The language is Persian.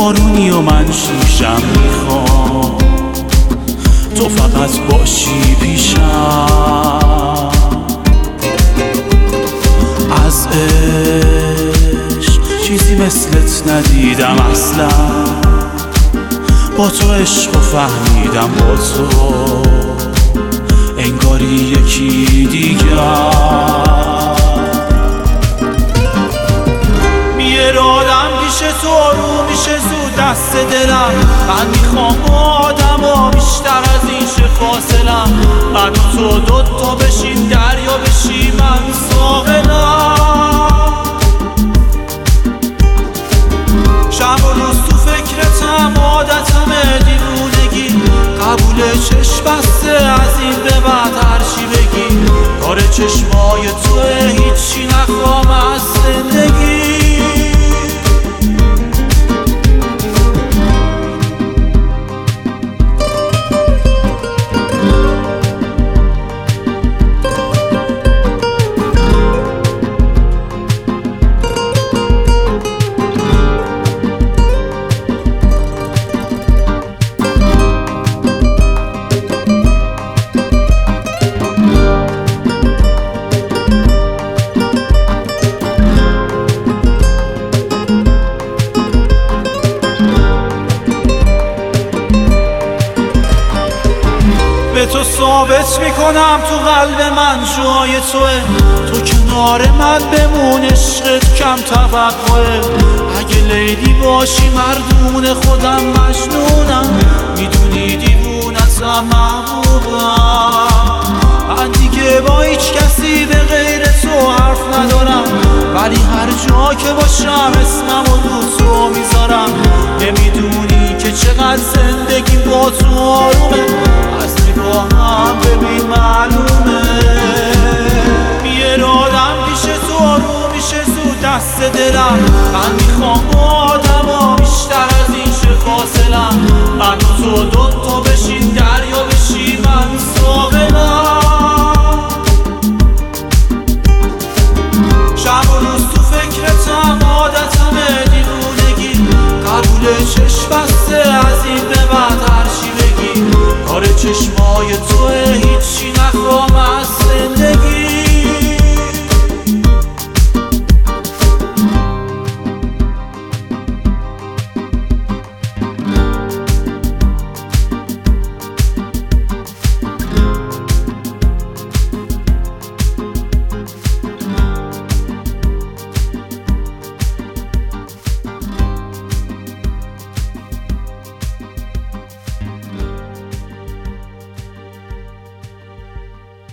بارونی و من شیشم میخوام تو فقط باشی پیشم. از عشق چیزی مثلت ندیدم اصلا، با تو عشق و فهمیدم با تو انگاری یکی دیگر. میرادم پیش تو رو میشه زود دست دلم، من میخوام با آدم بیشتر از این شه فاصلم. من و تو دوتا بشیم دریا بشیم من ساحلم. شب و روز تو فکرتم عادتمه دیوونگی، قبول چشم بسته از این به بعد هرچی بگی. کار چشمای توه هیچی نخوام از زندگی. به تو ثابت میکنم تو قلب من جای توه، تو کنار من بمون عشقت کم توقعه. اگه لیلی باشی مردون خودم مجنونم، میدونی دیوونتم محبوبم. من دیگه با هیچ کسی به غیر تو حرف ندارم، ولی هر جا که باشم اسمم رو تو میذارم. نمیدونی که چقدر زندگی با تو آرومه، از نگاهم ببین معلومه. بیرادم پیش تو رو میشه زود دست دلم، من میخوام